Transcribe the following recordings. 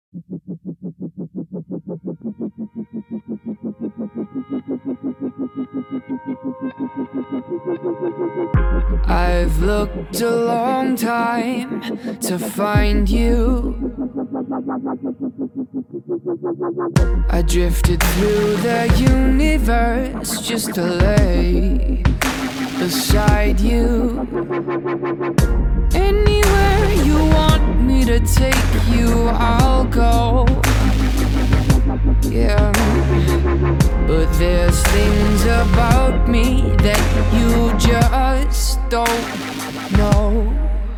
I've looked a long time to find you. I drifted through the universe just to lay beside you. Anywhere you want me to take you, I'll go. Yeah, but there's things about me that you just don't know.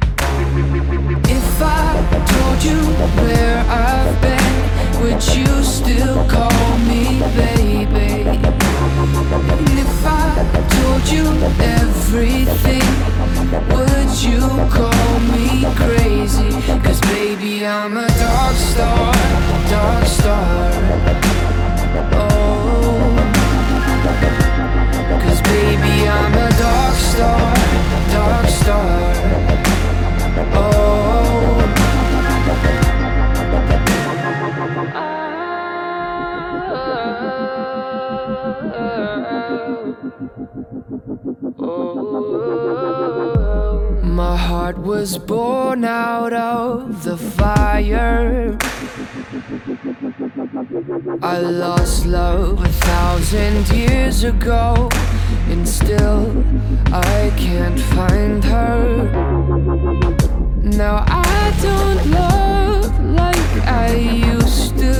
If I told you where I've been, would you still call me baby? And if I told you everything, would you call me crazy? 'Cause baby, I'm a dark star, dark star. Oh, 'cause baby, I'm a dark star, dark star. Oh, my heart was born out of the fire. I lost love 1,000 years ago, and still I can't find her. Now I don't love like I used to.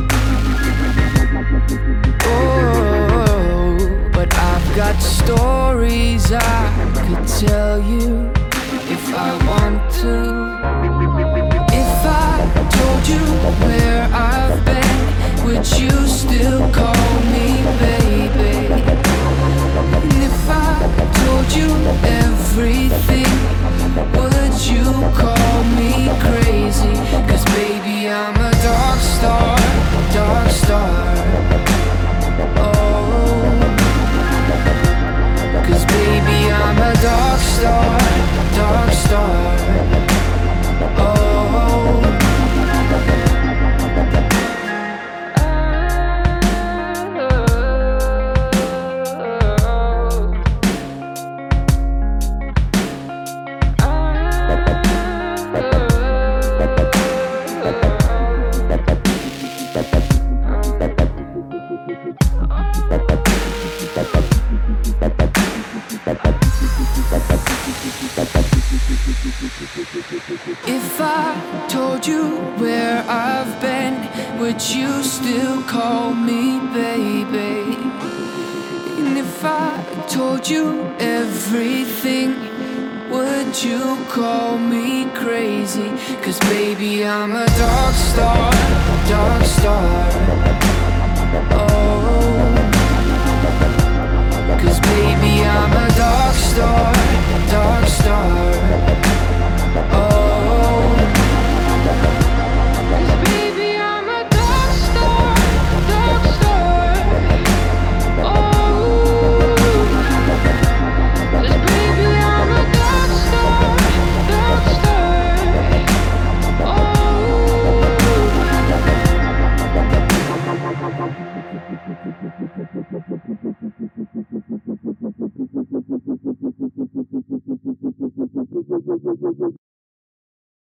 Oh, but I've got stories I could tell you if I want to. If I told you where I've been, would you still call me baby? And if I told you everything, would you call me crazy? 'Cause baby, I'm a dark star, dark star. Oh, 'cause baby, I'm a dark star, dark star. Oh, if I told you where I've been, would you still call me baby? And if I told you everything, would you call me crazy? 'Cause baby, I'm a dark star, dark star. Oh, 'cause baby, I'm a dark star, dark star.